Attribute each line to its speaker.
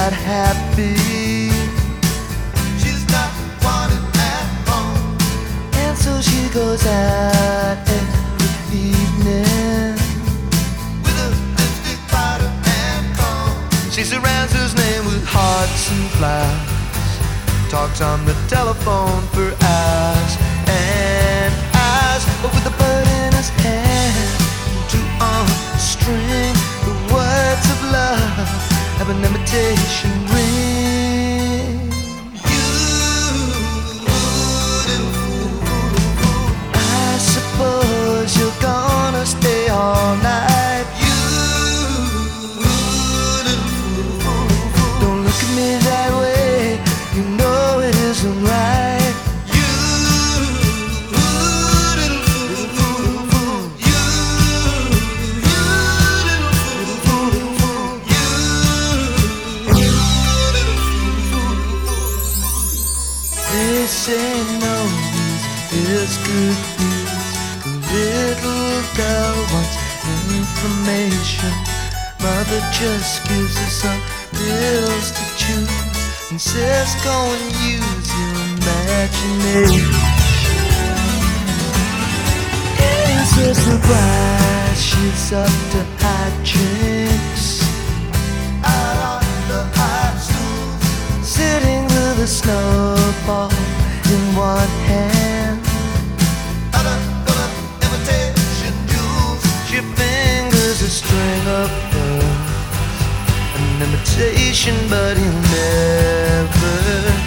Speaker 1: not happy. She's not wanted at home, and so she goes out every evening with a lipstick, powder, and comb. She surrounds his name with hearts and flowers, talks on the telephone for hours and hours, but with a bird in his hand to unstring the words of love have an imitation ring. I suppose you're gonna stay all night. Don't look at me that way, you know it isn't right. They say no news is good news. The little girl wants information. Mother just gives her some pills to choose and says go and use your imagination. It's a surprise, she's up to hijinks out on the high stool, sitting with a snowball in one hand, other full of imitation jewels. She fingers a string of pearls, an imitation, but he'll never